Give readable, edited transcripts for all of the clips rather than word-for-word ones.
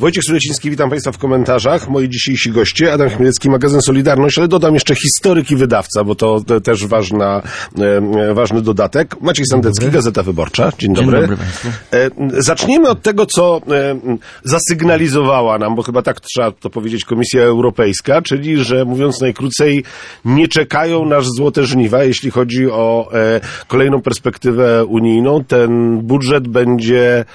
Wojciech Sureciński, witam Państwa w komentarzach. Moi dzisiejsi goście, Adam Chmielewski, magazyn Solidarność, ale dodam jeszcze historyk i wydawca, bo to też ważny dodatek. Maciej Sendecki, Gazeta Wyborcza. Dzień dobry. Dzień dobry Państwu. Zacznijmy od tego, co zasygnalizowała nam, bo chyba tak trzeba to powiedzieć, Komisja Europejska, czyli, że mówiąc najkrócej, nie czekają nas złote żniwa, jeśli chodzi o kolejną perspektywę unijną. Ten budżet będzie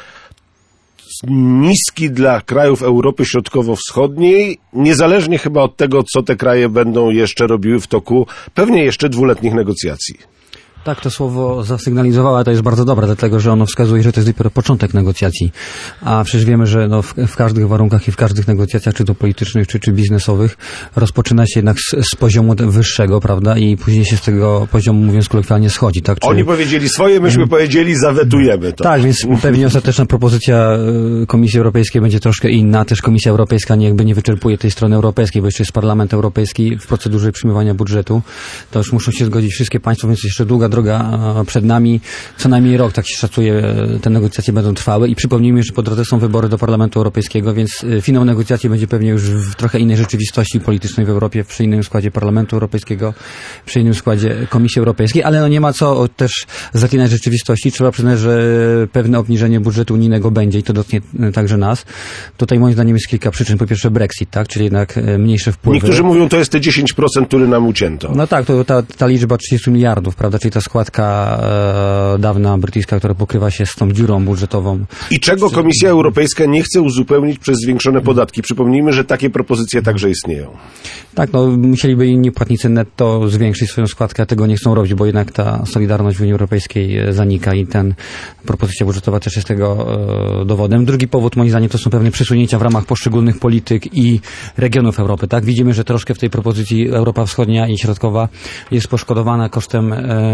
niski dla krajów Europy Środkowo-Wschodniej, niezależnie chyba od tego, co te kraje będą jeszcze robiły w toku pewnie jeszcze 2-letnich negocjacji. Tak, to słowo zasygnalizowała, to jest bardzo dobre, dlatego że ono wskazuje, że to jest dopiero początek negocjacji. A przecież wiemy, że w każdych warunkach i w każdych negocjacjach, czy to politycznych, czy biznesowych, rozpoczyna się jednak z poziomu wyższego, prawda? I później się z tego poziomu, mówiąc kolokwialnie, schodzi. Tak? Oni powiedzieli swoje, myśmy powiedzieli, zawetujemy to. Tak, więc pewnie ostateczna propozycja Komisji Europejskiej będzie troszkę inna. Też Komisja Europejska nie wyczerpuje tej strony europejskiej, bo jeszcze jest Parlament Europejski w procedurze przyjmowania budżetu. To już muszą się zgodzić wszystkie państwa, więc jeszcze długa droga przed nami. Co najmniej rok, tak się szacuje, te negocjacje będą trwały i przypomnijmy, że po drodze są wybory do Parlamentu Europejskiego, więc finał negocjacji będzie pewnie już w trochę innej rzeczywistości politycznej w Europie, przy innym składzie Parlamentu Europejskiego, przy innym składzie Komisji Europejskiej, ale nie ma co też zaklinać rzeczywistości. Trzeba przyznać, że pewne obniżenie budżetu unijnego będzie i to dotknie także nas. Tutaj moim zdaniem jest kilka przyczyn. Po pierwsze Brexit, tak, czyli jednak mniejsze wpływy. Niektórzy mówią, to jest te 10%, które nam ucięto. No tak, to ta liczba 30 miliardów, prawda, czyli ta składka dawna brytyjska, która pokrywa się z tą dziurą budżetową. I czego Komisja Europejska nie chce uzupełnić przez zwiększone podatki? Przypomnijmy, że takie propozycje także istnieją. Tak, musieliby inni płatnicy netto zwiększyć swoją składkę, a tego nie chcą robić, bo jednak ta solidarność w Unii Europejskiej zanika i propozycja budżetowa też jest tego dowodem. Drugi powód, moim zdaniem, to są pewne przesunięcia w ramach poszczególnych polityk i regionów Europy. Tak, widzimy, że troszkę w tej propozycji Europa Wschodnia i Środkowa jest poszkodowana kosztem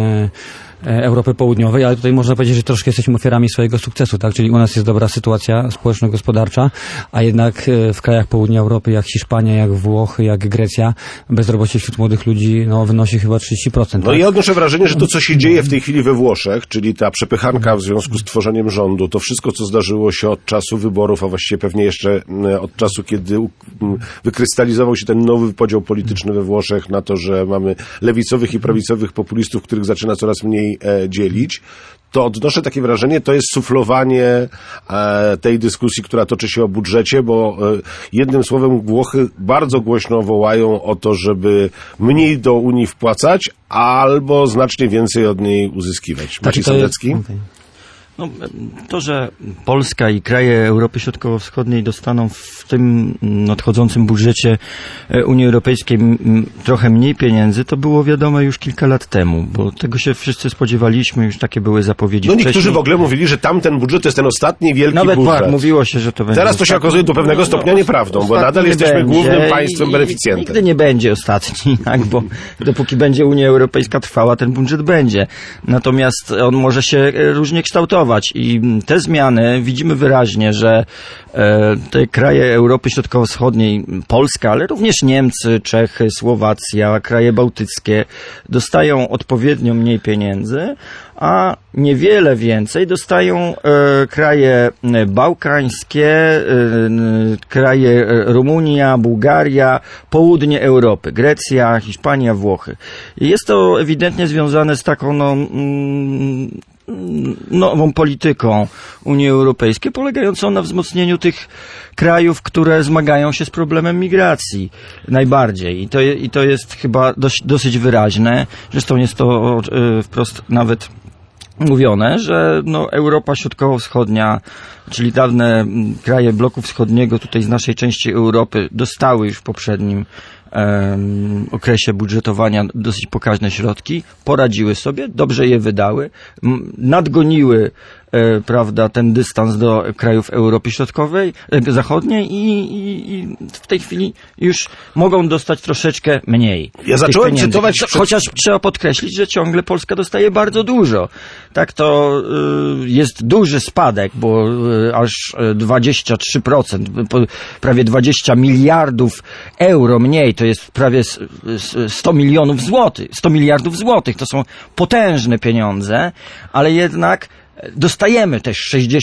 Europy Południowej, ale tutaj można powiedzieć, że troszkę jesteśmy ofiarami swojego sukcesu, tak? Czyli u nas jest dobra sytuacja społeczno-gospodarcza, a jednak w krajach południa Europy, jak Hiszpania, jak Włochy, jak Grecja, bezrobocie wśród młodych ludzi wynosi chyba 30%. No tak? I odnoszę wrażenie, że to, co się dzieje w tej chwili we Włoszech, czyli ta przepychanka w związku z tworzeniem rządu, to wszystko, co zdarzyło się od czasu wyborów, a właściwie pewnie jeszcze od czasu, kiedy wykrystalizował się ten nowy podział polityczny we Włoszech na to, że mamy lewicowych i prawicowych populistów, których zaczyna coraz mniej dzielić, to odnoszę takie wrażenie, to jest suflowanie tej dyskusji, która toczy się o budżecie, bo jednym słowem Włochy bardzo głośno wołają o to, żeby mniej do Unii wpłacać, albo znacznie więcej od niej uzyskiwać. Maciej Sendecki? No, to, że Polska i kraje Europy Środkowo-Wschodniej dostaną w tym nadchodzącym budżecie Unii Europejskiej trochę mniej pieniędzy, to było wiadome już kilka lat temu, bo tego się wszyscy spodziewaliśmy, już takie były zapowiedzi wcześniej. Niektórzy w ogóle mówili, że tamten budżet to jest ten ostatni wielki budżet. Nawet tak, mówiło się, że to będzie. Teraz to się okazuje do pewnego stopnia nieprawdą, bo nadal jesteśmy głównym państwem beneficjentem. Nigdy nie będzie ostatni, tak, bo dopóki będzie Unia Europejska trwała, ten budżet będzie. Natomiast on może się różnie kształtować. I te zmiany widzimy wyraźnie, że te kraje Europy Środkowo-Wschodniej, Polska, ale również Niemcy, Czechy, Słowacja, kraje bałtyckie dostają odpowiednio mniej pieniędzy, a niewiele więcej dostają kraje bałkańskie, kraje Rumunia, Bułgaria, południe Europy, Grecja, Hiszpania, Włochy. I jest to ewidentnie związane z taką nową polityką Unii Europejskiej, polegającą na wzmocnieniu tych krajów, które zmagają się z problemem migracji najbardziej. I to jest chyba dosyć wyraźne. Zresztą jest to wprost nawet mówione, że Europa Środkowo-Wschodnia, czyli dawne kraje bloku wschodniego tutaj z naszej części Europy dostały już w poprzednim okresie budżetowania dosyć pokaźne środki, poradziły sobie, dobrze je wydały, nadgoniły prawda, ten dystans do krajów Europy Środkowej, Zachodniej i w tej chwili już mogą dostać troszeczkę mniej. Ja zacząłem cytować... Chociaż trzeba podkreślić, że ciągle Polska dostaje bardzo dużo. Tak, to jest duży spadek, bo aż 23%, prawie 20 miliardów euro mniej, to jest prawie 100 milionów złotych. 100 miliardów złotych, to są potężne pieniądze, ale jednak dostajemy też 60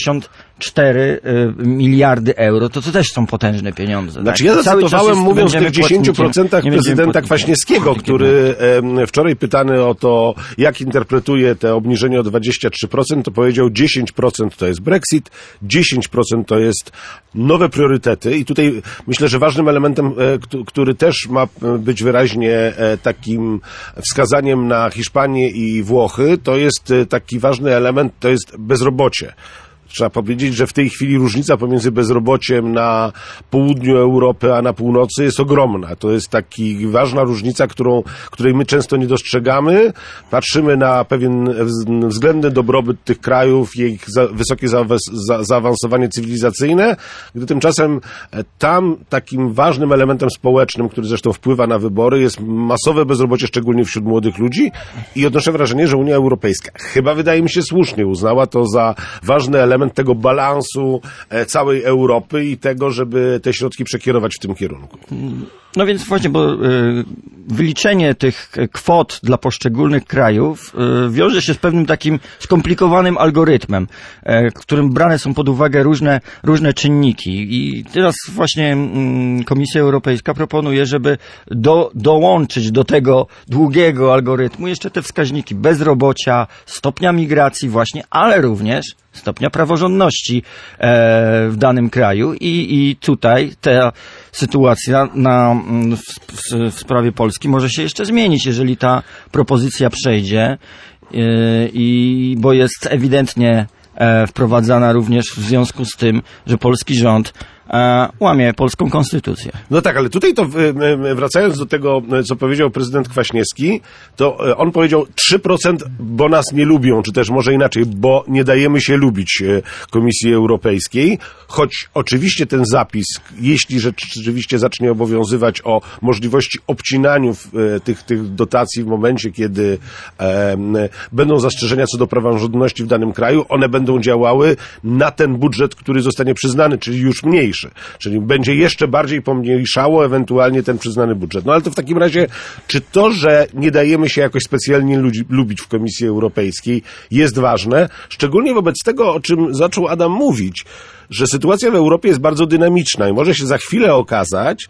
4 miliardy euro, to też są potężne pieniądze. Znaczy tak? ja zacytowałem, mówiąc o tych 10% prezydenta Kwaśniewskiego, który wczoraj pytany o to, jak interpretuje te obniżenie o 23%, to powiedział 10% to jest Brexit, 10% to jest nowe priorytety i tutaj myślę, że ważnym elementem, który też ma być wyraźnie takim wskazaniem na Hiszpanię i Włochy, to jest taki ważny element, to jest bezrobocie. Trzeba powiedzieć, że w tej chwili różnica pomiędzy bezrobociem na południu Europy, a na północy jest ogromna. To jest taka ważna różnica, której my często nie dostrzegamy. Patrzymy na pewien względny dobrobyt tych krajów, ich wysokie zaawansowanie cywilizacyjne, gdy tymczasem tam takim ważnym elementem społecznym, który zresztą wpływa na wybory, jest masowe bezrobocie, szczególnie wśród młodych ludzi i odnoszę wrażenie, że Unia Europejska, chyba wydaje mi się słusznie, uznała to za ważny element tego balansu całej Europy i tego, żeby te środki przekierować w tym kierunku. No więc właśnie, bo wyliczenie tych kwot dla poszczególnych krajów wiąże się z pewnym takim skomplikowanym algorytmem, w którym brane są pod uwagę różne czynniki. I teraz właśnie Komisja Europejska proponuje, żeby dołączyć do tego długiego algorytmu jeszcze te wskaźniki bezrobocia, stopnia migracji właśnie, ale również stopnia praworządności w danym kraju i tutaj ta sytuacja w sprawie Polski może się jeszcze zmienić, jeżeli ta propozycja przejdzie bo jest ewidentnie wprowadzana również w związku z tym, że polski rząd łamie polską konstytucję. No tak, ale tutaj to wracając do tego, co powiedział prezydent Kwaśniewski, to on powiedział 3%, bo nas nie lubią, czy też może inaczej, bo nie dajemy się lubić Komisji Europejskiej, choć oczywiście ten zapis, jeśli rzeczywiście zacznie obowiązywać o możliwości obcinania tych dotacji w momencie, kiedy będą zastrzeżenia co do praworządności w danym kraju, one będą działały na ten budżet, który zostanie przyznany, czyli już mniejszy. Czyli będzie jeszcze bardziej pomniejszało ewentualnie ten przyznany budżet. No ale to w takim razie, czy to, że nie dajemy się jakoś specjalnie lubić w Komisji Europejskiej jest ważne? Szczególnie wobec tego, o czym zaczął Adam mówić, że sytuacja w Europie jest bardzo dynamiczna i może się za chwilę okazać,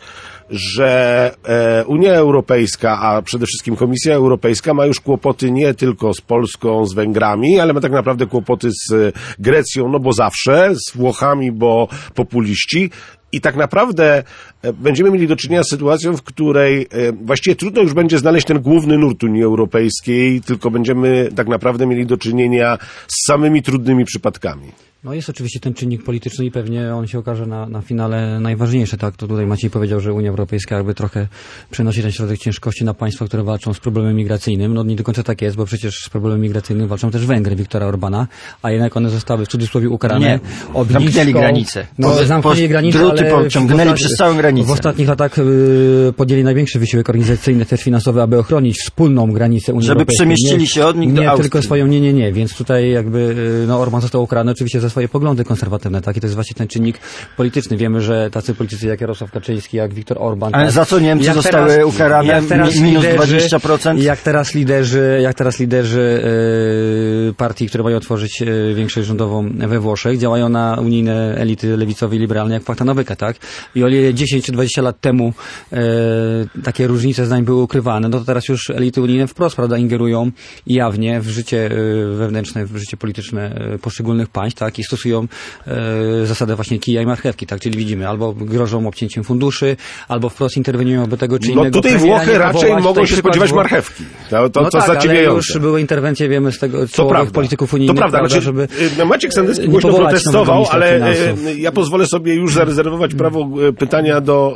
że Unia Europejska, a przede wszystkim Komisja Europejska ma już kłopoty nie tylko z Polską, z Węgrami, ale ma tak naprawdę kłopoty z Grecją, no bo zawsze, z Włochami, bo populiści. I tak naprawdę będziemy mieli do czynienia z sytuacją, w której właściwie trudno już będzie znaleźć ten główny nurt Unii Europejskiej, tylko będziemy tak naprawdę mieli do czynienia z samymi trudnymi przypadkami. No jest oczywiście ten czynnik polityczny i pewnie on się okaże na finale najważniejszy, tak? To tutaj Maciej powiedział, że Unia Europejska jakby trochę przenosi ten środek ciężkości na państwa, które walczą z problemem migracyjnym. No nie do końca tak jest, bo przecież z problemem migracyjnym walczą też Węgry Viktora Orbana, a jednak one zostały w cudzysłowie ukarane. Zamknęli granicę. Zamknęli granicę, druty pociągnęli przez całą granicę. W ostatnich latach podjęli największy wysiłek organizacyjny, też finansowy, aby ochronić wspólną granicę Unii Europejskiej. Żeby przemieścili się od nich do Austrii. Nie tylko swoją, nie. Więc tutaj jakby Orban został ukarany oczywiście za swoje poglądy konserwatywne, tak? I to jest właśnie ten czynnik polityczny. Wiemy, że tacy politycy jak Jarosław Kaczyński, jak Viktor Orban. Ale za co Niemcy zostały ukarane minus 20%? Jak teraz liderzy partii, które mają tworzyć większość rządową we Włoszech, działają na unijne elity lewicowe i liberalne, jak Pachta Nowyka, tak? I o ile 10 czy 20 lat temu takie różnice zdań były ukrywane, no to teraz już elity unijne wprost, prawda, ingerują jawnie w życie wewnętrzne, w życie polityczne poszczególnych państw, tak? I stosują zasadę właśnie kija i marchewki, tak? Czyli widzimy, albo grożą obcięciem funduszy, albo wprost interweniują, aby tego czy innego. No tutaj Włochy raczej mogą się spodziewać marchewki. To co zadziwiające. Ale już były interwencje, wiemy z tego czołowych polityków unijnych. To prawda, prawda, żeby Maciek Sendecki głośno protestował, ale ja pozwolę sobie już zarezerwować prawo pytania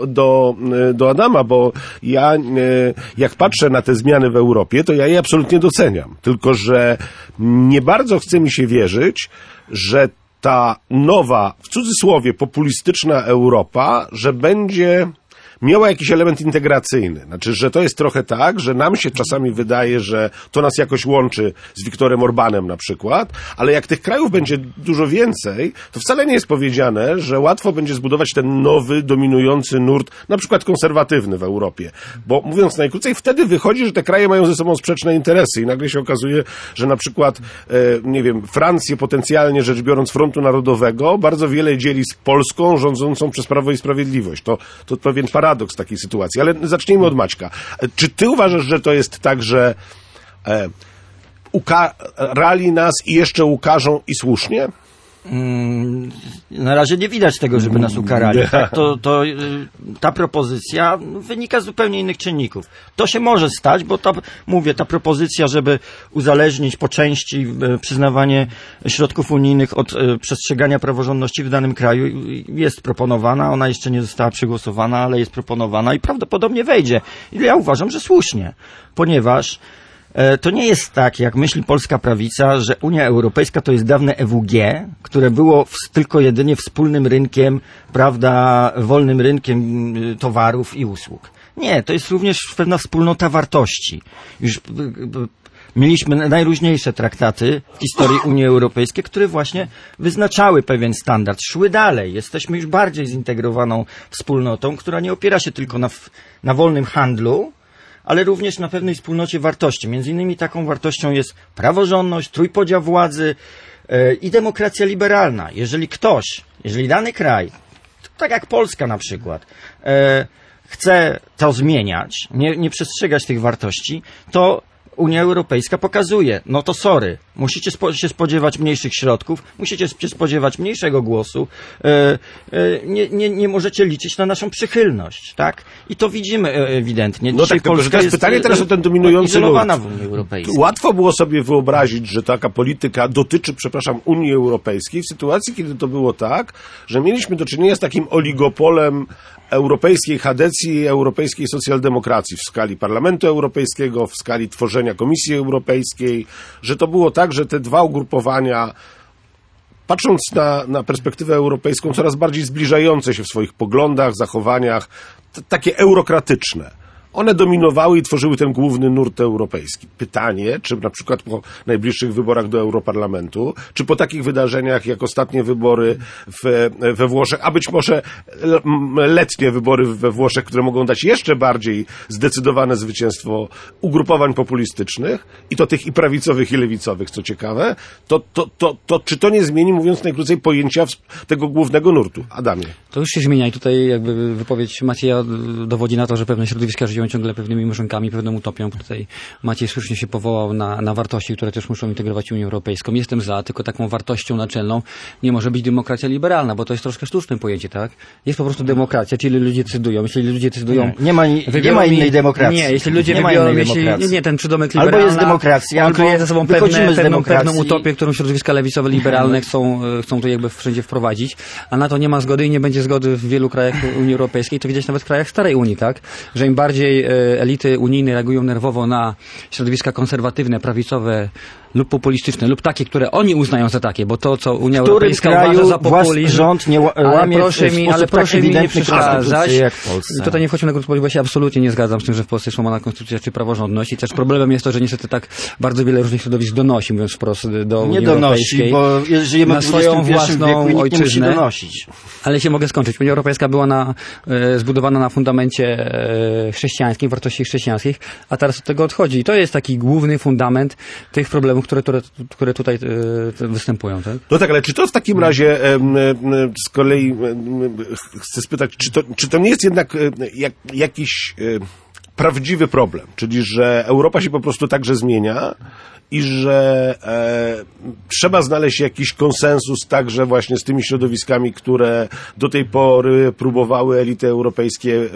do Adama, bo ja jak patrzę na te zmiany w Europie, to ja je absolutnie doceniam. Tylko że nie bardzo chce mi się wierzyć, że ta nowa, w cudzysłowie, populistyczna Europa, że będzie miała jakiś element integracyjny. Znaczy, że to jest trochę tak, że nam się czasami wydaje, że to nas jakoś łączy z Viktorem Orbánem na przykład, ale jak tych krajów będzie dużo więcej, to wcale nie jest powiedziane, że łatwo będzie zbudować ten nowy, dominujący nurt, na przykład konserwatywny w Europie. Bo mówiąc najkrócej, wtedy wychodzi, że te kraje mają ze sobą sprzeczne interesy i nagle się okazuje, że na przykład, nie wiem, Francję potencjalnie rzecz biorąc Frontu Narodowego bardzo wiele dzieli z Polską rządzącą przez Prawo i Sprawiedliwość. To pewien paradoks takiej sytuacji. Ale zacznijmy od Maćka. Czy ty uważasz, że to jest tak, że ukarali nas i jeszcze ukażą i słusznie? Na razie nie widać tego, żeby nas ukarali. Tak? Ta propozycja wynika z zupełnie innych czynników. To się może stać, bo ta propozycja, żeby uzależnić po części przyznawanie środków unijnych od przestrzegania praworządności w danym kraju jest proponowana. Ona jeszcze nie została przegłosowana, ale jest proponowana i prawdopodobnie wejdzie. I ja uważam, że słusznie, ponieważ to nie jest tak, jak myśli polska prawica, że Unia Europejska to jest dawne EWG, które było tylko jedynie wspólnym rynkiem, prawda, wolnym rynkiem towarów i usług. Nie, to jest również pewna wspólnota wartości. Już mieliśmy najróżniejsze traktaty w historii Unii Europejskiej, które właśnie wyznaczały pewien standard, szły dalej. Jesteśmy już bardziej zintegrowaną wspólnotą, która nie opiera się tylko na wolnym handlu, ale również na pewnej wspólnocie wartości. Między innymi taką wartością jest praworządność, trójpodział władzy i demokracja liberalna. Jeżeli dany kraj, tak jak Polska na przykład, chce to zmieniać, nie przestrzegać tych wartości, to Unia Europejska pokazuje, no to sorry, musicie się spodziewać mniejszych środków, musicie się spodziewać mniejszego głosu, nie możecie liczyć na naszą przychylność, tak? I to widzimy ewidentnie. No tak, tylko że to jest pytanie teraz o ten dominujący nurt. w Unii Europejskiej. Łatwo było sobie wyobrazić, że taka polityka dotyczy, Unii Europejskiej w sytuacji, kiedy to było tak, że mieliśmy do czynienia z takim oligopolem europejskiej chadecji i europejskiej socjaldemokracji w skali Parlamentu Europejskiego, w skali tworzenia Komisji Europejskiej, że to było tak, że te dwa ugrupowania, patrząc na perspektywę europejską, coraz bardziej zbliżające się w swoich poglądach, zachowaniach, takie eurokratyczne. One dominowały i tworzyły ten główny nurt europejski. Pytanie, czy na przykład po najbliższych wyborach do Europarlamentu, czy po takich wydarzeniach jak ostatnie wybory we Włoszech, a być może letnie wybory we Włoszech, które mogą dać jeszcze bardziej zdecydowane zwycięstwo ugrupowań populistycznych, i to tych i prawicowych, i lewicowych, co ciekawe, to czy to nie zmieni, mówiąc najkrócej, pojęcia tego głównego nurtu? Adamie. To już się zmienia i tutaj jakby wypowiedź Macieja dowodzi na to, że pewne środowiska żyją ciągle pewnymi marzynkami, pewną utopią. Tutaj Maciej słusznie się powołał na wartości, które też muszą integrować Unię Europejską. Jestem za, tylko taką wartością naczelną nie może być demokracja liberalna, bo to jest troszkę sztuczne pojęcie, tak? Jest po prostu demokracja, czyli ludzie decydują. Jeśli ludzie decydują... Nie ma innej demokracji. Nie, jeśli ludzie wybiorą, nie ten przydomek liberalny. Albo jest demokracja, albo kryje ze sobą pewną utopię, którą środowiska lewicowe, liberalne chcą to jakby wszędzie wprowadzić, a na to nie ma zgody i nie będzie zgody w wielu krajach Unii Europejskiej, to widać nawet w krajach starej Unii, tak? Że im bardziej elity unijne reagują nerwowo na środowiska konserwatywne, prawicowe lub populistyczne, lub takie, które oni uznają za takie, bo to, co Unia Europejska uważa za populizm, rząd nie łamie ale proszę mi nie przeszkadzać. Jak w Polsce. Tutaj nie wchodźmy na gruntu, bo się absolutnie nie zgadzam z tym, że w Polsce jest łamana konstytucja czy praworządność. I też problemem jest to, że niestety tak bardzo wiele różnych środowisk donosi, mówiąc wprost, do Unii Europejskiej. Bo żyjemy na w swoją XXI własną wieku i ojczyznę. Donosić. Ale się mogę skończyć. Unia Europejska była zbudowana na fundamencie chrześcijańskim, wartości chrześcijańskich, a teraz od tego odchodzi. I to jest taki główny fundament tych problemów, które tutaj występują. Tak? No tak, ale czy to w takim razie z kolei chcę spytać, czy to nie jest jednak jakiś prawdziwy problem, czyli że Europa się po prostu także zmienia i że trzeba znaleźć jakiś konsensus także właśnie z tymi środowiskami, które do tej pory próbowały elity europejskie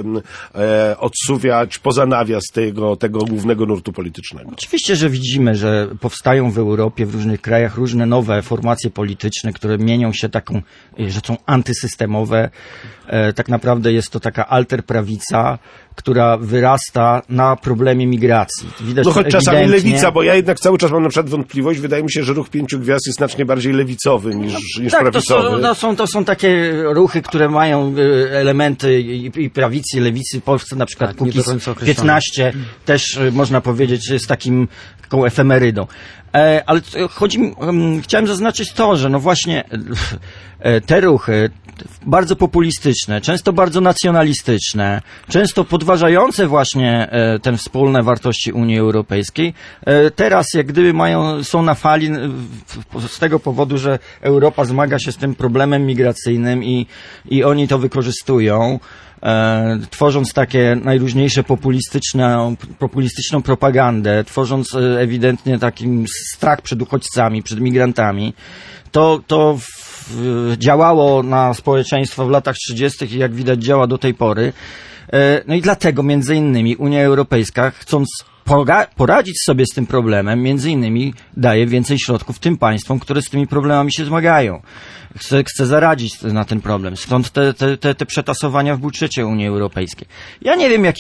odsuwać poza nawias tego głównego nurtu politycznego. Oczywiście, że widzimy, że powstają w Europie, w różnych krajach różne nowe formacje polityczne, które mienią się taką rzeczą antysystemowe. Tak naprawdę jest to taka alterprawica, która korzysta na problemie migracji. Widać no choć to czasami ewidentnie. lewica, bo ja jednak cały czas mam na przykład wątpliwość, wydaje mi się, że ruch Pięciu Gwiazd jest znacznie bardziej lewicowy niż Tak, prawicowy. to są takie ruchy, które mają elementy i prawicy, i lewicy. W Polsce na przykład Tak, nie do końca określone. 15 też można powiedzieć jest taką efemerydą. Ale chciałem zaznaczyć to, że no właśnie te ruchy bardzo populistyczne, często bardzo nacjonalistyczne, często podważające właśnie te wspólne wartości Unii Europejskiej, teraz jak gdyby są na fali z tego powodu, że Europa zmaga się z tym problemem migracyjnym i oni to wykorzystują, tworząc takie najróżniejsze populistyczną propagandę, tworząc ewidentnie taki strach przed uchodźcami, przed migrantami. To działało na społeczeństwo w latach 30. i jak widać działa do tej pory. No i dlatego między innymi Unia Europejska, chcąc poradzić sobie z tym problemem, między innymi daje więcej środków tym państwom, które z tymi problemami się zmagają. Chce zaradzić na ten problem. Stąd te przetasowania w budżecie Unii Europejskiej. Ja nie wiem,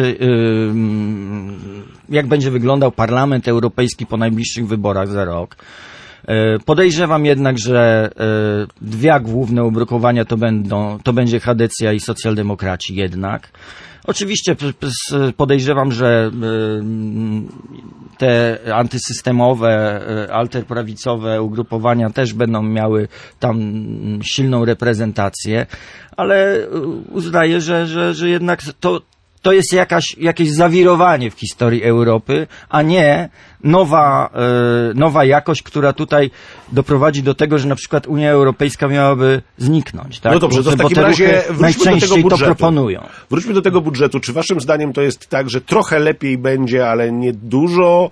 jak będzie wyglądał Parlament Europejski po najbliższych wyborach za rok. Podejrzewam jednak, że dwa główne ugrupowania to będzie Chadecja i socjaldemokraci jednak. Oczywiście podejrzewam, że te antysystemowe, alterprawicowe ugrupowania też będą miały tam silną reprezentację, ale uznaję, że jednak to jest jakieś zawirowanie w historii Europy, a nie nowa jakość, która tutaj doprowadzi do tego, że na przykład Unia Europejska miałaby zniknąć. Tak? No dobrze, to w takim razie wróćmy do tego budżetu. To proponują. Wróćmy do tego budżetu. Czy waszym zdaniem to jest tak, że trochę lepiej będzie, ale nie dużo,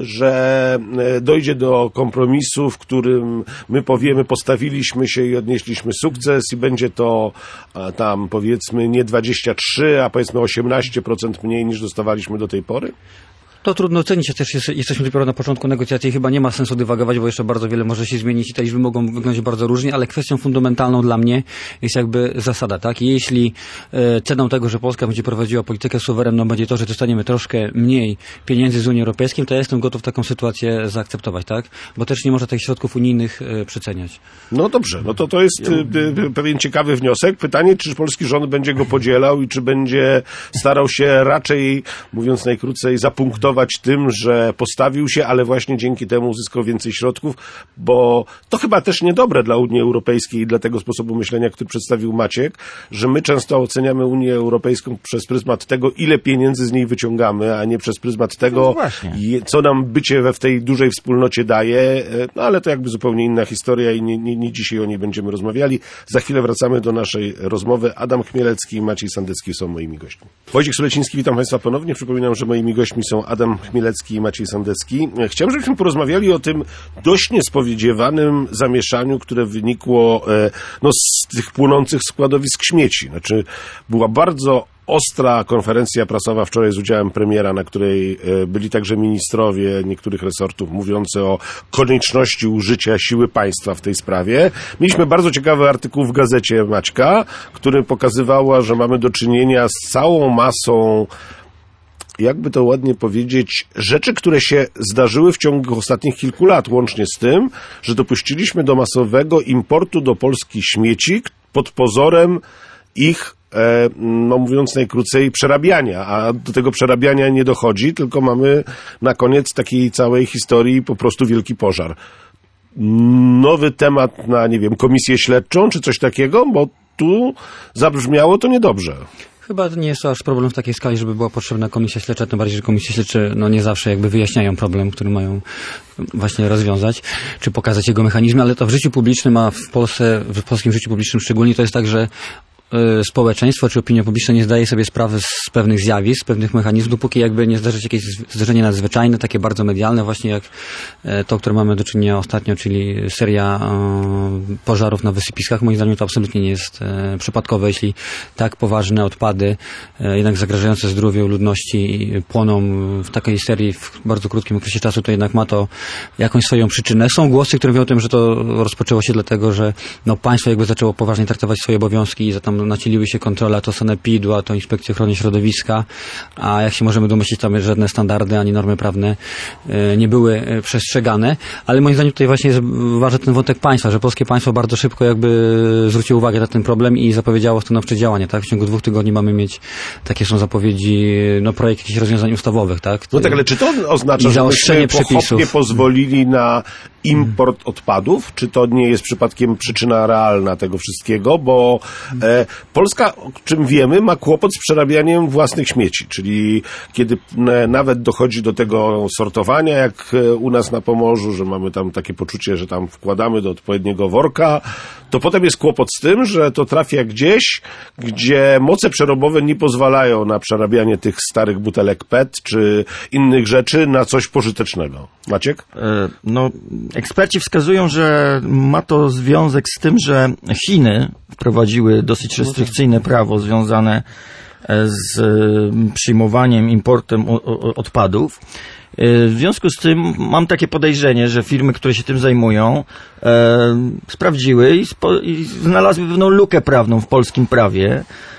że dojdzie do kompromisu, w którym my powiemy, postawiliśmy się i odnieśliśmy sukces i będzie to tam powiedzmy nie 23, a powiedzmy 18% mniej niż dostawaliśmy do tej pory? To trudno ocenić, też jesteśmy dopiero na początku negocjacji i chyba nie ma sensu dywagować, bo jeszcze bardzo wiele może się zmienić i te liczby mogą wyglądać bardzo różnie, ale kwestią fundamentalną dla mnie jest jakby zasada, tak? I jeśli ceną tego, że Polska będzie prowadziła politykę suwerenną, będzie to, że dostaniemy troszkę mniej pieniędzy z Unii Europejskiej, to ja jestem gotów taką sytuację zaakceptować, tak? Bo też nie można tych środków unijnych przeceniać. No dobrze, no to jest pewien ciekawy wniosek. Pytanie, czy polski rząd będzie go podzielał i czy będzie starał się raczej, mówiąc najkrócej, zapunktować tym, że postawił się, ale właśnie dzięki temu uzyskał więcej środków, bo to chyba też niedobre dla Unii Europejskiej i dla tego sposobu myślenia, który przedstawił Maciek, że my często oceniamy Unię Europejską przez pryzmat tego, ile pieniędzy z niej wyciągamy, a nie przez pryzmat tego, co nam bycie w tej dużej wspólnocie daje, no ale to jakby zupełnie inna historia i nie dzisiaj o niej będziemy rozmawiali. Za chwilę wracamy do naszej rozmowy. Adam Chmielecki i Maciej Sandecki są moimi gośćmi. Wojciech Suleciński, witam Państwa ponownie. Przypominam, że moimi gośćmi są Adam Chmielecki i Maciej Sandecki. Chciałem, żebyśmy porozmawiali o tym dość niespodziewanym zamieszaniu, które wynikło z tych płonących składowisk śmieci. Znaczy, była bardzo ostra konferencja prasowa wczoraj z udziałem premiera, na której byli także ministrowie niektórych resortów mówiący o konieczności użycia siły państwa w tej sprawie. Mieliśmy bardzo ciekawy artykuł w gazecie Maćka, który pokazywała, że mamy do czynienia z całą masą, jakby to ładnie powiedzieć, rzeczy, które się zdarzyły w ciągu ostatnich kilku lat, łącznie z tym, że dopuściliśmy do masowego importu do Polski śmieci pod pozorem ich, mówiąc najkrócej, przerabiania, a do tego przerabiania nie dochodzi, tylko mamy na koniec takiej całej historii po prostu wielki pożar. Nowy temat na, nie wiem, komisję śledczą, czy coś takiego, bo tu zabrzmiało to niedobrze. Chyba nie jest to aż problem w takiej skali, żeby była potrzebna komisja śledcza, tym bardziej, że komisje śledcze nie zawsze jakby wyjaśniają problem, który mają właśnie rozwiązać, czy pokazać jego mechanizmy, ale to w życiu publicznym, a w Polsce, w polskim życiu publicznym szczególnie, to jest tak, że społeczeństwo czy opinia publiczna nie zdaje sobie sprawy z pewnych zjawisk, z pewnych mechanizmów, dopóki jakby nie zdarzy się jakieś zdarzenie nadzwyczajne, takie bardzo medialne, właśnie jak to, które mamy do czynienia ostatnio, czyli seria pożarów na wysypiskach. Moim zdaniem to absolutnie nie jest przypadkowe, jeśli tak poważne odpady, jednak zagrażające zdrowiu ludności, płoną w takiej serii w bardzo krótkim okresie czasu, to jednak ma to jakąś swoją przyczynę. Są głosy, które mówią o tym, że to rozpoczęło się dlatego, że państwo jakby zaczęło poważnie traktować swoje obowiązki i za tam tam naciliły się kontrole, a to sanepidu, a to Inspekcja Ochrony Środowiska, a jak się możemy domyślić, tam żadne standardy ani normy prawne nie były przestrzegane, ale moim zdaniem tutaj właśnie jest ważny ten wątek państwa, że polskie państwo bardzo szybko jakby zwróciło uwagę na ten problem i zapowiedziało stanowcze działania, tak? W ciągu 2 tygodni mamy mieć, takie są zapowiedzi, projekt jakichś rozwiązań ustawowych, tak? No tak, ale czy to oznacza, że myśmy pochopnie pozwolili na import odpadów? Czy to nie jest przypadkiem przyczyna realna tego wszystkiego? Bo Polska, o czym wiemy, ma kłopot z przerabianiem własnych śmieci, czyli kiedy nawet dochodzi do tego sortowania, jak u nas na Pomorzu, że mamy tam takie poczucie, że tam wkładamy do odpowiedniego worka, to potem jest kłopot z tym, że to trafia gdzieś, gdzie moce przerobowe nie pozwalają na przerabianie tych starych butelek PET czy innych rzeczy na coś pożytecznego. Maciek? No, eksperci wskazują, że ma to związek z tym, że Chiny wprowadziły dosyć restrykcyjne prawo związane z przyjmowaniem, importem odpadów. W związku z tym mam takie podejrzenie, że firmy, które się tym zajmują, sprawdziły i znalazły pewną lukę prawną w polskim prawie.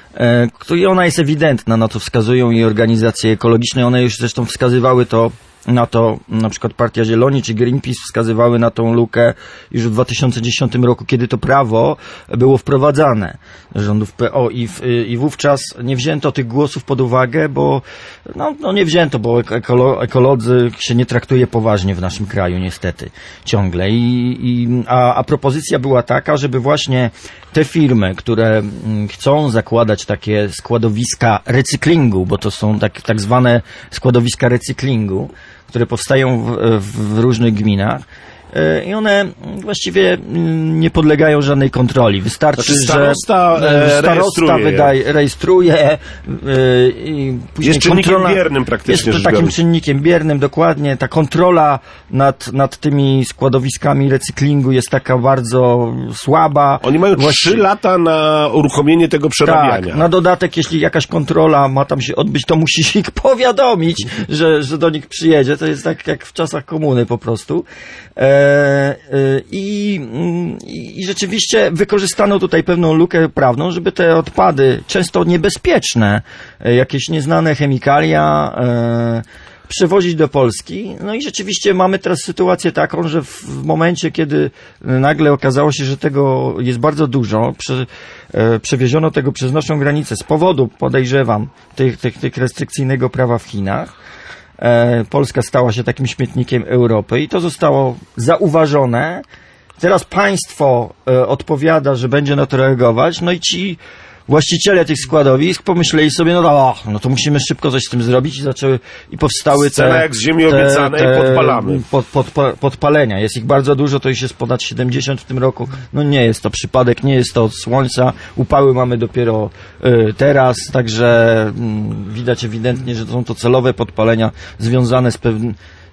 I ona jest ewidentna, na to wskazują i organizacje ekologiczne. One już zresztą wskazywały na to, na przykład Partia Zieloni czy Greenpeace wskazywały na tą lukę już w 2010 roku, kiedy to prawo było wprowadzane rządów PO i wówczas nie wzięto tych głosów pod uwagę, bo nie wzięto, bo ekolodzy się nie traktuje poważnie w naszym kraju niestety ciągle. A propozycja była taka, żeby właśnie te firmy, które chcą zakładać takie składowiska recyklingu, bo to są tak zwane składowiska recyklingu, które powstają w różnych gminach, i one właściwie nie podlegają żadnej kontroli. Wystarczy, że starosta rejestruje i później jest czynnikiem biernym praktycznie. Jest to takim czynnikiem biernym, dokładnie. Ta kontrola nad tymi składowiskami recyklingu jest taka bardzo słaba. Oni mają 3 lata na uruchomienie tego przerabiania. Tak, na dodatek, jeśli jakaś kontrola ma tam się odbyć, to musi ich powiadomić, że do nich przyjedzie. To jest tak jak w czasach komuny po prostu. I rzeczywiście wykorzystano tutaj pewną lukę prawną, żeby te odpady, często niebezpieczne, jakieś nieznane chemikalia, przewozić do Polski. No i rzeczywiście mamy teraz sytuację taką, że w momencie, kiedy nagle okazało się, że tego jest bardzo dużo, przewieziono tego przez naszą granicę z powodu, podejrzewam, tych restrykcyjnego prawa w Chinach. Polska stała się takim śmietnikiem Europy i to zostało zauważone. Teraz państwo odpowiada, że będzie na to reagować, no i ci właściciele tych składowisk pomyśleli sobie, no to musimy szybko coś z tym zrobić i powstały scena jak z ziemi obiecanej, podpalamy. Podpalenia. Jest ich bardzo dużo, to już jest ponad 70 w tym roku. No nie jest to przypadek, nie jest to od słońca. Upały mamy dopiero teraz, także widać ewidentnie, że są to celowe podpalenia związane z pewnym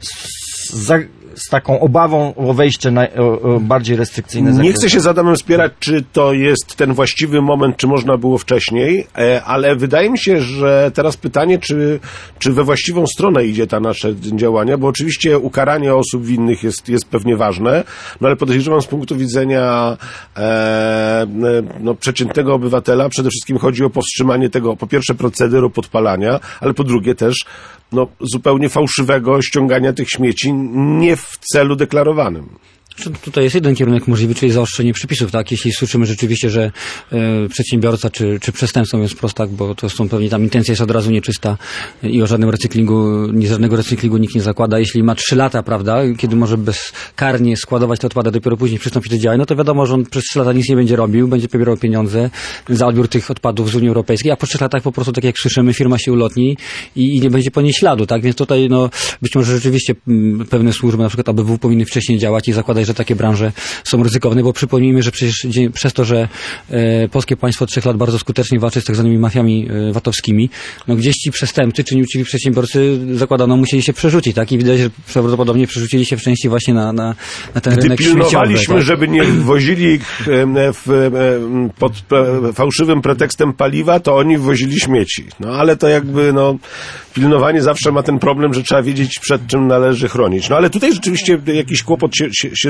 z taką obawą o wejście na bardziej restrykcyjne zakresy. Nie chcę się z Adamem spierać, czy to jest ten właściwy moment, czy można było wcześniej, ale wydaje mi się, że teraz pytanie, czy we właściwą stronę idzie ta nasze działania, bo oczywiście ukaranie osób winnych jest pewnie ważne, no ale podejrzewam z punktu widzenia przeciętnego obywatela przede wszystkim chodzi o powstrzymanie tego, po pierwsze procederu podpalania, ale po drugie też zupełnie fałszywego ściągania tych śmieci nie w celu deklarowanym. Tutaj jest jeden kierunek możliwy, czyli zaostrzenie przepisów, tak? Jeśli słyszymy rzeczywiście, że przedsiębiorca czy przestępcą jest prostak, bo to są pewnie tam intencja jest od razu nieczysta i o żadnym żadnego recyklingu nikt nie zakłada. Jeśli ma 3 lata, prawda, kiedy może bezkarnie składować te odpady, dopiero później przystąpi do działań, no to wiadomo, że on przez 3 lata nic nie będzie robił, będzie pobierał pieniądze za odbiór tych odpadów z Unii Europejskiej, a po 3 latach po prostu, tak jak słyszymy, firma się ulotni i nie będzie po niej śladu, tak? Więc tutaj, być może rzeczywiście pewne służby, na przykład ABW, powinny wcześniej działać i zakładać, że takie branże są ryzykowne, bo przypomnijmy, że przecież przez to, że polskie państwo od 3 lat bardzo skutecznie walczy z tak zwanymi mafiami VAT-owskimi, gdzieś ci przestępcy czy nieuczciwi przedsiębiorcy zakładano musieli się przerzucić, tak? I widać, że prawdopodobnie przerzucili się w części właśnie na ten rynek śmieciowy. Pilnowaliśmy, tak? żeby nie wwozili pod fałszywym pretekstem paliwa, to oni wwozili śmieci. Ale to pilnowanie zawsze ma ten problem, że trzeba wiedzieć, przed czym należy chronić. Ale tutaj rzeczywiście jakiś kłopot się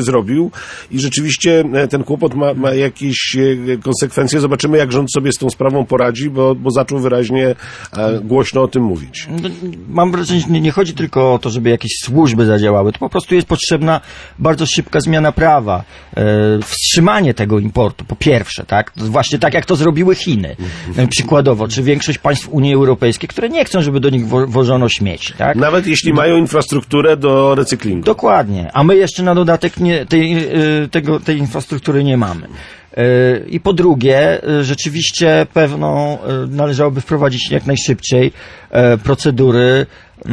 zrobił i rzeczywiście ten kłopot ma jakieś konsekwencje. Zobaczymy, jak rząd sobie z tą sprawą poradzi, bo zaczął wyraźnie głośno o tym mówić. Mam wrażenie, że nie chodzi tylko o to, żeby jakieś służby zadziałały, to po prostu jest potrzebna bardzo szybka zmiana prawa, wstrzymanie tego importu, po pierwsze, tak? Właśnie tak, jak to zrobiły Chiny, przykładowo, czy większość państw Unii Europejskiej, które nie chcą, żeby do nich wożono śmieci, tak? Nawet jeśli mają infrastrukturę do recyklingu. Dokładnie, a my jeszcze na dodatek tej infrastruktury nie mamy. I po drugie, rzeczywiście należałoby wprowadzić jak najszybciej procedury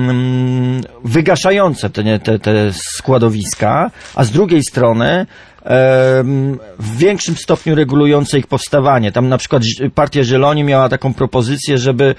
wygaszające te składowiska, a z drugiej strony w większym stopniu regulujące ich powstawanie. Tam na przykład Partia Zieloni miała taką propozycję, żeby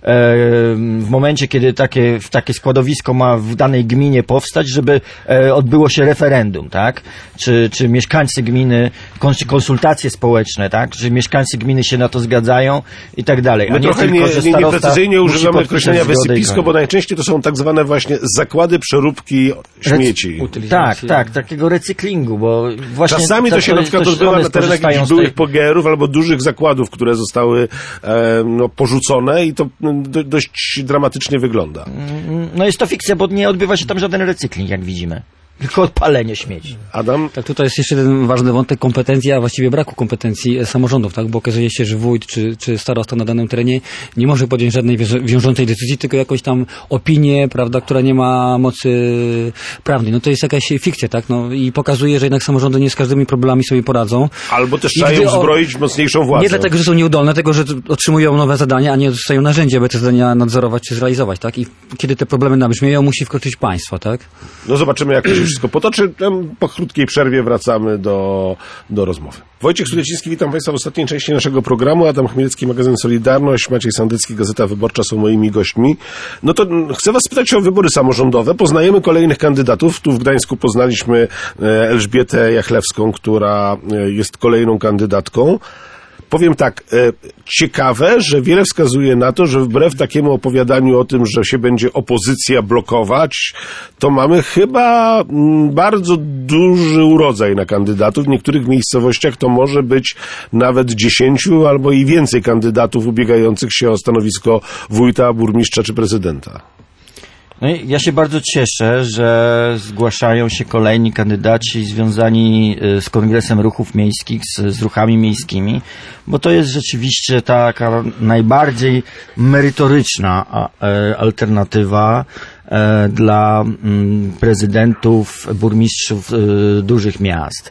w momencie, kiedy takie składowisko ma w danej gminie powstać, żeby odbyło się referendum, tak? Czy mieszkańcy gminy, konsultacje społeczne, tak? Czy mieszkańcy gminy się na to zgadzają i tak dalej. My trochę nieprecyzyjnie używamy określenia wysypisko, bo najczęściej to są tak zwane właśnie zakłady przeróbki śmieci. Tak, takiego recyklingu, bo właśnie czasami to się na przykład odbywa na terenach jakichś byłych PGR-ów albo dużych zakładów, które zostały porzucone i to dość dramatycznie wygląda. No jest to fikcja, bo nie odbywa się tam żaden recykling, jak widzimy. Tylko odpalenie śmieci. Adam? Tak, tutaj jest jeszcze jeden ważny wątek kompetencji, a właściwie braku kompetencji samorządów, tak? Bo okazuje się, że wójt czy starosta na danym terenie nie może podjąć żadnej wiążącej decyzji, tylko jakąś tam opinię, prawda, która nie ma mocy prawnej. No to jest jakaś fikcja, tak? No i pokazuje, że jednak samorządy nie z każdymi problemami sobie poradzą. Albo też trzeba im uzbroić w mocniejszą władzę. Nie dlatego, że są nieudolne, tylko, że otrzymują nowe zadania, a nie dostają narzędzia, by te zadania nadzorować czy zrealizować, tak? I kiedy te problemy nabrzmieją, musi wkroczyć państwo, tak? No zobaczymy, jak to się wszystko potoczy. Po krótkiej przerwie wracamy do rozmowy. Wojciech Sudeciński, witam Państwa w ostatniej części naszego programu. Adam Chmielewski, magazyn Solidarność, Maciej Sandycki, Gazeta Wyborcza są moimi gośćmi. No to chcę Was spytać o wybory samorządowe. Poznajemy kolejnych kandydatów. Tu w Gdańsku poznaliśmy Elżbietę Jachlewską, która jest kolejną kandydatką. Powiem tak, ciekawe, że wiele wskazuje na to, że wbrew takiemu opowiadaniu o tym, że się będzie opozycja blokować, to mamy chyba bardzo duży urodzaj na kandydatów. W niektórych miejscowościach to może być nawet 10 albo i więcej kandydatów ubiegających się o stanowisko wójta, burmistrza czy prezydenta. No i ja się bardzo cieszę, że zgłaszają się kolejni kandydaci związani z Kongresem Ruchów Miejskich, z ruchami miejskimi, bo to jest rzeczywiście taka najbardziej merytoryczna alternatywa dla prezydentów, burmistrzów dużych miast.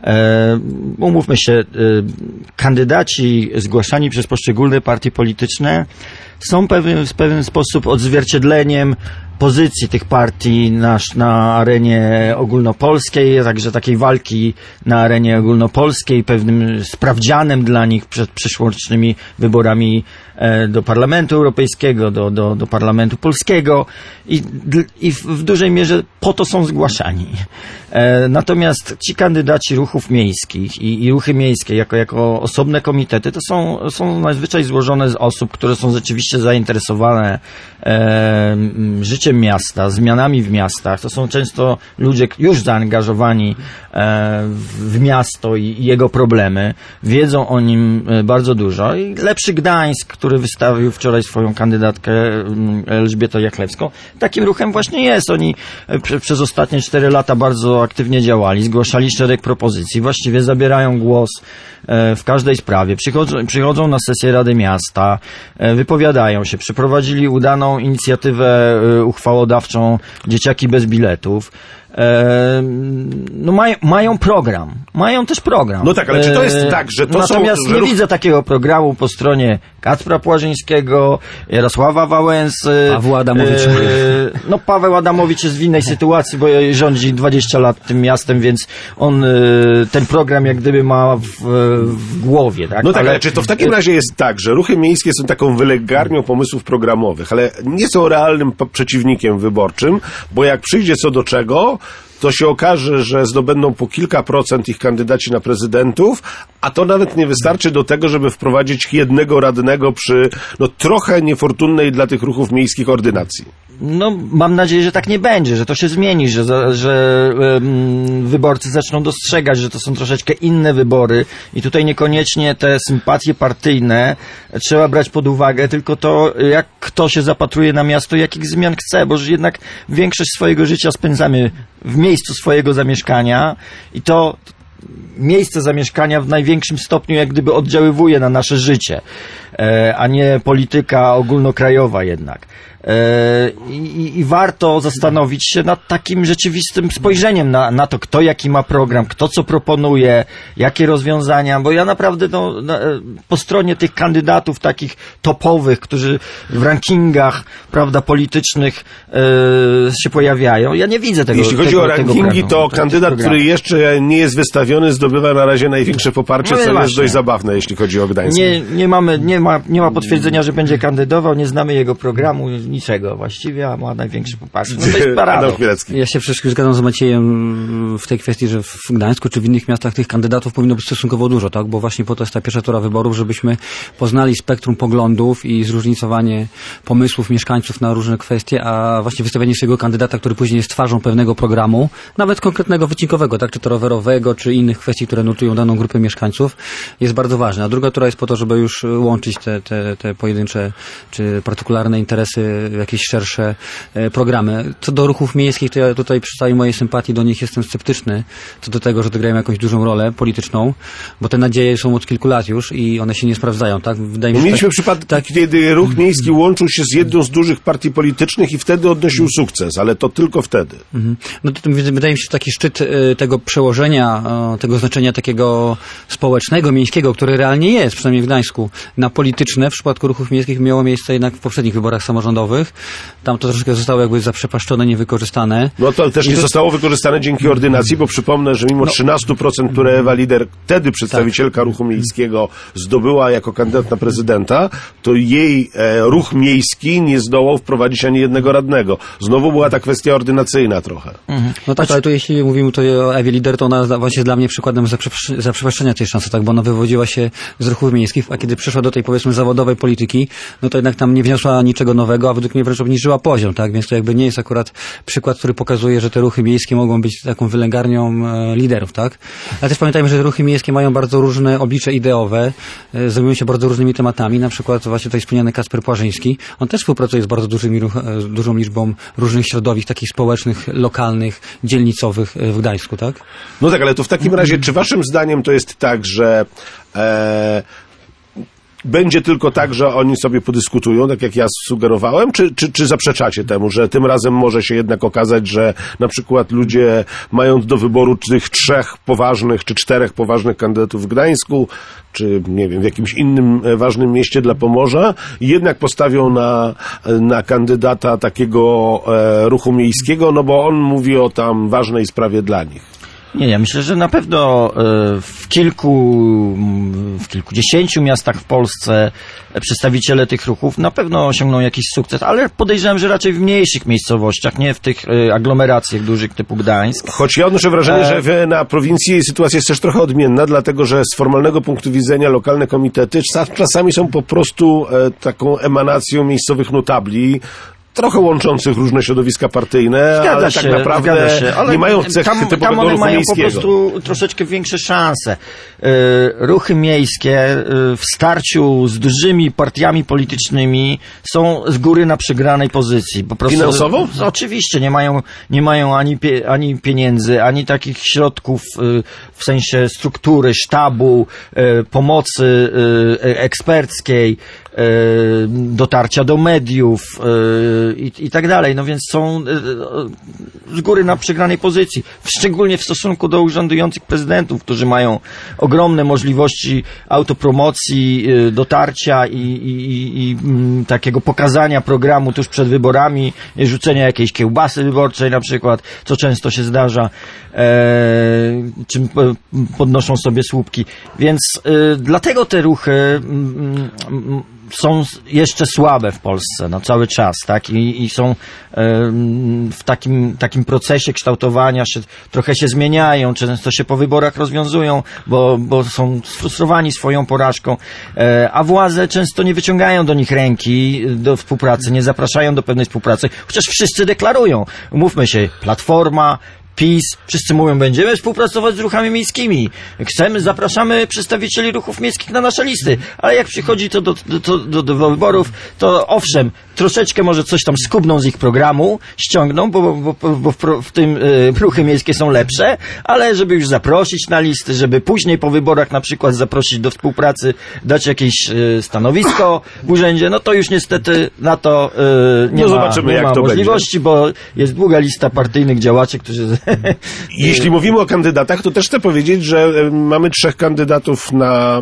Umówmy się, kandydaci zgłaszani przez poszczególne partie polityczne są w pewien sposób odzwierciedleniem pozycji tych partii na arenie ogólnopolskiej, także takiej walki na arenie ogólnopolskiej, pewnym sprawdzianem dla nich przed przyszłorocznymi wyborami do Parlamentu Europejskiego, do Parlamentu Polskiego i w dużej mierze po to są zgłaszani. Natomiast ci kandydaci ruchów miejskich i ruchy miejskie jako osobne komitety to są najzwyczaj złożone z osób, które są rzeczywiście zainteresowane życiem miasta, zmianami w miastach. To są często ludzie już zaangażowani w miasto i jego problemy. Wiedzą o nim bardzo dużo. I Lepszy Gdańsk, który wystawił wczoraj swoją kandydatkę Elżbietę Jachlewską, takim ruchem właśnie jest. Oni przez ostatnie 4 lata bardzo aktywnie działali, zgłaszali szereg propozycji, właściwie zabierają głos w każdej sprawie, przychodzą na sesję Rady Miasta, wypowiadają się, przeprowadzili udaną inicjatywę uchwałodawczą Dzieciaki bez biletów. No mają program. Mają też program. No tak, ale czy to jest tak, że to natomiast nie widzę takiego programu po stronie Kacpra Płażyńskiego, Jarosława Wałęsy. Paweł Adamowicz. No Paweł Adamowicz jest w innej sytuacji, bo rządzi 20 lat tym miastem, więc on ten program jak gdyby ma w głowie. Tak? No tak, ale czy to w takim razie jest tak, że ruchy miejskie są taką wylegarnią pomysłów programowych, ale nie są realnym przeciwnikiem wyborczym, bo jak przyjdzie co do czego, to się okaże, że zdobędą po kilka procent ich kandydaci na prezydentów, a to nawet nie wystarczy do tego, żeby wprowadzić jednego radnego przy trochę niefortunnej dla tych ruchów miejskich ordynacji. No, mam nadzieję, że tak nie będzie, że to się zmieni, że wyborcy zaczną dostrzegać, że to są troszeczkę inne wybory i tutaj niekoniecznie te sympatie partyjne trzeba brać pod uwagę, tylko to, jak kto się zapatruje na miasto, jakich zmian chce, bo że jednak większość swojego życia spędzamy w miejscu swojego zamieszkania i to miejsce zamieszkania w największym stopniu jak gdyby oddziaływuje na nasze życie, a nie polityka ogólnokrajowa jednak. I warto zastanowić się nad takim rzeczywistym spojrzeniem na to, kto jaki ma program, kto co proponuje, jakie rozwiązania, bo ja naprawdę po stronie tych kandydatów takich topowych, którzy w rankingach, prawda, politycznych się pojawiają, ja nie widzę tego. Jeśli chodzi o rankingi, to kandydat, który jeszcze nie jest wystawiony, zdobywa na razie największe poparcie, co jest dość zabawne, jeśli chodzi o Gdańsk. Nie ma potwierdzenia, że będzie kandydował, nie znamy jego programu, niczego właściwie, a ma największe poparcie. No to jest paradoks. Ja się wszystkim zgadzam z Maciejem w tej kwestii, że w Gdańsku czy w innych miastach tych kandydatów powinno być stosunkowo dużo, tak? Bo właśnie po to jest ta pierwsza tura wyborów, żebyśmy poznali spektrum poglądów i zróżnicowanie pomysłów mieszkańców na różne kwestie, a właśnie wystawianie swojego kandydata, który później jest twarzą pewnego programu, nawet konkretnego, wycinkowego, tak? Czy to rowerowego, czy innych kwestii, które notują daną grupę mieszkańców, jest bardzo ważna. A druga tura jest po to, żeby już łączyć te pojedyncze czy partykularne interesy, jakieś szersze programy. Co do ruchów miejskich, to ja tutaj przy całej mojej sympatii do nich jestem sceptyczny, co do tego, że odegrają jakąś dużą rolę polityczną, bo te nadzieje są od kilku lat już i one się nie sprawdzają, tak? Wydaje mi się, mieliśmy przypadek, kiedy ruch miejski łączył się z jedną z dużych partii politycznych i wtedy odnosił sukces, ale to tylko wtedy. No to wydaje mi się, że taki szczyt tego przełożenia, tego znaczenia takiego społecznego, miejskiego, który realnie jest, przynajmniej w Gdańsku, na polityczne w przypadku ruchów miejskich miało miejsce jednak w poprzednich wyborach samorządowych. Tam to troszkę zostało jakby zaprzepaszczone, niewykorzystane. No to też nie zostało wykorzystane dzięki ordynacji, bo przypomnę, że mimo 13%, które Ewa Lider, wtedy przedstawicielka ruchu miejskiego, zdobyła jako kandydat na prezydenta, to jej ruch miejski nie zdołał wprowadzić ani jednego radnego. Znowu była ta kwestia ordynacyjna trochę. No tak, ale tu jeśli mówimy tutaj o Ewie Lider, to ona właśnie jest dla mnie przykładem zaprzepaszczenia tej szansy, tak, bo ona wywodziła się z ruchów miejskich, a kiedy przeszła do tej, powiedzmy, zawodowej polityki, no to jednak tam nie wniosła niczego nowego, a według mnie wręcz obniżyła poziom, tak, więc to jakby nie jest akurat przykład, który pokazuje, że te ruchy miejskie mogą być taką wylęgarnią liderów, tak. Ale też pamiętajmy, że te ruchy miejskie mają bardzo różne oblicze ideowe, zajmują się bardzo różnymi tematami, na przykład właśnie tutaj wspomniany Kacper Płażyński, on też współpracuje z bardzo dużą liczbą różnych środowisk, takich społecznych, lokalnych, dzielnicowych w Gdańsku, tak? No tak, ale to w takim razie, czy waszym zdaniem to jest tak, że będzie tylko tak, że oni sobie podyskutują, tak jak ja sugerowałem, czy zaprzeczacie temu, że tym razem może się jednak okazać, że na przykład ludzie, mając do wyboru tych 3 poważnych, czy 4 poważnych kandydatów w Gdańsku, czy nie wiem, w jakimś innym ważnym mieście dla Pomorza, jednak postawią na kandydata takiego ruchu miejskiego, no bo on mówi o tam ważnej sprawie dla nich. Nie, ja myślę, że na pewno w kilkudziesięciu miastach w Polsce przedstawiciele tych ruchów na pewno osiągną jakiś sukces, ale podejrzewam, że raczej w mniejszych miejscowościach, nie w tych aglomeracjach dużych typu Gdańsk. Choć ja odnoszę wrażenie, że na prowincji sytuacja jest też trochę odmienna, dlatego że z formalnego punktu widzenia lokalne komitety czasami są po prostu taką emanacją miejscowych notabli, trochę łączących różne środowiska partyjne, ale tak naprawdę nie mają cech typowego ruchu mają miejskiego. Po prostu troszeczkę większe szanse. Ruchy miejskie w starciu z dużymi partiami politycznymi są z góry na przegranej pozycji. Po prostu, finansowo? Oczywiście, nie mają ani pieniędzy, ani takich środków w sensie struktury, sztabu, pomocy eksperckiej, dotarcia do mediów i tak dalej. No więc są z góry na przegranej pozycji. Szczególnie w stosunku do urzędujących prezydentów, którzy mają ogromne możliwości autopromocji, dotarcia i takiego pokazania programu tuż przed wyborami, rzucenia jakiejś kiełbasy wyborczej na przykład, co często się zdarza, czym podnoszą sobie słupki. Więc dlatego te ruchy są jeszcze słabe w Polsce, no cały czas, tak? I są w takim procesie kształtowania się, trochę się zmieniają, często się po wyborach rozwiązują, bo są sfrustrowani swoją porażką, a władze często nie wyciągają do nich ręki do współpracy, nie zapraszają do pewnej współpracy, chociaż wszyscy deklarują. Umówmy się, Platforma, PiS, wszyscy mówią, będziemy współpracować z ruchami miejskimi. Zapraszamy przedstawicieli ruchów miejskich na nasze listy. Ale jak przychodzi to do wyborów, to owszem, troszeczkę może coś tam skubną z ich programu, ściągną, bo w tym ruchy miejskie są lepsze, ale żeby już zaprosić na listy, żeby później po wyborach na przykład zaprosić do współpracy, dać jakieś stanowisko w urzędzie, no to już niestety na to nie ma możliwości, bo jest długa lista partyjnych działaczy, którzy... Jeśli mówimy o kandydatach, to też chcę powiedzieć, że mamy 3 kandydatów na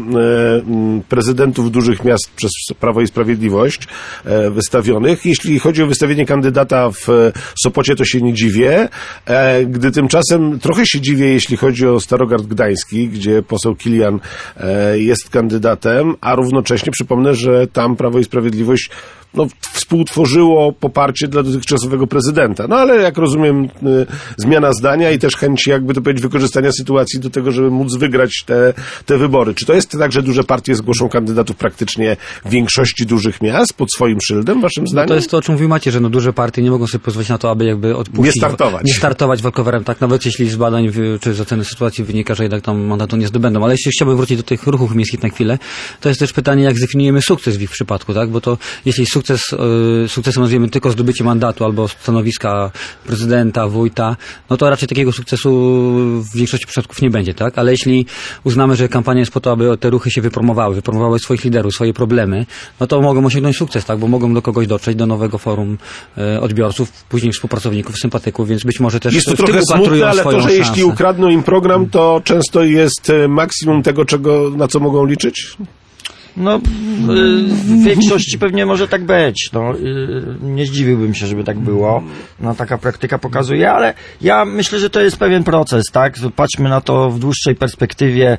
prezydentów dużych miast przez Prawo i Sprawiedliwość wystawionych. Jeśli chodzi o wystawienie kandydata w Sopocie, to się nie dziwię, gdy tymczasem trochę się dziwię, jeśli chodzi o Starogard Gdański, gdzie poseł Kilian jest kandydatem, a równocześnie przypomnę, że tam Prawo i Sprawiedliwość współtworzyło poparcie dla dotychczasowego prezydenta. No ale jak rozumiem, zmiana zdania i też chęć, jakby to powiedzieć, wykorzystania sytuacji do tego, żeby móc wygrać te wybory. Czy to jest tak, że duże partie zgłoszą kandydatów praktycznie w większości dużych miast pod swoim szyldem, waszym zdaniem? To jest to, o czym mówił Maciej, że duże partie nie mogą sobie pozwolić na to, aby jakby odpuścić. Nie startować walkowerem, tak, nawet jeśli z badań czy z oceny sytuacji wynika, że jednak tam mandatu nie zdobędą. Ale jeśli chciałbym wrócić do tych ruchów miejskich na chwilę, to jest też pytanie, jak zdefiniujemy sukces w ich przypadku, tak? Bo to jeśli sukcesem nazwiemy tylko zdobycie mandatu albo stanowiska prezydenta, wójta, no to raczej takiego sukcesu w większości przypadków nie będzie, tak? Ale jeśli uznamy, że kampania jest po to, aby te ruchy się wypromowały swoich liderów, swoje problemy, no to mogą osiągnąć sukces, tak? Bo mogą do kogoś dotrzeć, do nowego forum odbiorców, później współpracowników, sympatyków, więc być może też jest to trochę smutne, ale to, że jeśli ukradną im program, to często jest maksimum tego, na co mogą liczyć? No, w większości pewnie może tak być. No, nie zdziwiłbym się, żeby tak było. No, taka praktyka pokazuje, ale ja myślę, że to jest pewien proces, tak? Patrzmy na to w dłuższej perspektywie.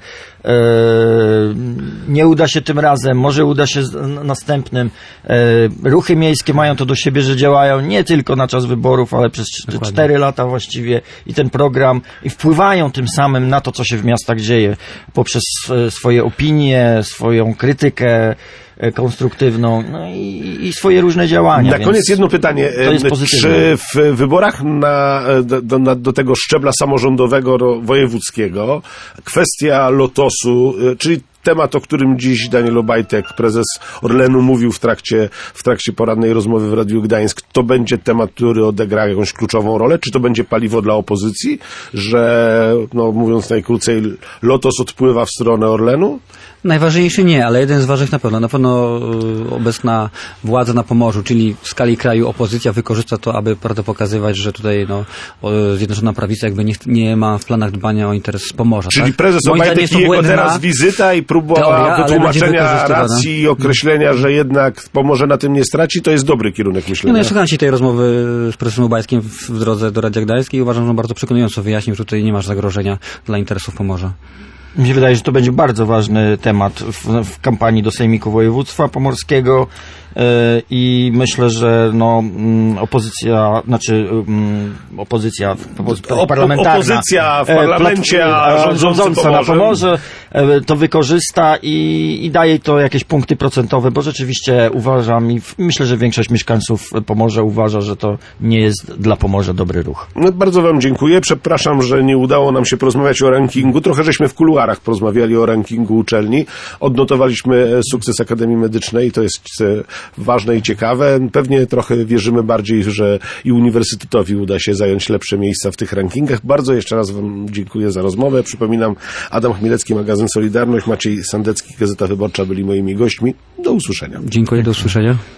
Nie uda się tym razem, może uda się następnym. Ruchy miejskie mają to do siebie, że działają nie tylko na czas wyborów, ale przez 4 lata właściwie i ten program i wpływają tym samym na to, co się w miastach dzieje poprzez swoje opinie, swoją krytykę konstruktywną, no i swoje różne działania. Na koniec jedno pytanie. Czy w wyborach do tego szczebla samorządowego, wojewódzkiego, kwestia Lotosu, czyli temat, o którym dziś Daniel Obajtek, prezes Orlenu, mówił w trakcie porannej rozmowy w Radiu Gdańsk, to będzie temat, który odegra jakąś kluczową rolę? Czy to będzie paliwo dla opozycji, że, no mówiąc najkrócej, Lotos odpływa w stronę Orlenu? Najważniejszy nie, ale jeden z ważnych na pewno. Na pewno obecna władza na Pomorzu, czyli w skali kraju opozycja wykorzysta to, aby pokazywać, że tutaj Zjednoczona Prawica jakby nie ma w planach dbania o interes Pomorza. Czyli tak? prezes Obajtek i jego teraz wizyta i próba wytłumaczenia racji i określenia, że jednak Pomorze na tym nie straci, to jest dobry kierunek myślenia. No ja słuchałem się tej rozmowy z prezesem Obajtkiem w drodze do Radia Gdańskiej i uważam, że bardzo przekonująco wyjaśnił, że tutaj nie masz zagrożenia dla interesów Pomorza. Mi się wydaje, że to będzie bardzo ważny temat w kampanii do Sejmiku Województwa Pomorskiego i myślę, że opozycja parlamentarna, opozycja w parlamencie, a rządząca na Pomorze to wykorzysta i daje to jakieś punkty procentowe, bo rzeczywiście uważam i myślę, że większość mieszkańców Pomorza uważa, że to nie jest dla Pomorza dobry ruch. No, bardzo wam dziękuję. Przepraszam, że nie udało nam się porozmawiać o rankingu. Trochę żeśmy w kuluarach porozmawiali o rankingu uczelni. Odnotowaliśmy sukces Akademii Medycznej. To jest ważne i ciekawe. Pewnie trochę wierzymy bardziej, że i uniwersytetowi uda się zająć lepsze miejsca w tych rankingach. Bardzo jeszcze raz wam dziękuję za rozmowę. Przypominam, Adam Chmielewski, magazyn Solidarność, Maciej Sandecki, Gazeta Wyborcza byli moimi gośćmi. Do usłyszenia. Dziękuję, do usłyszenia.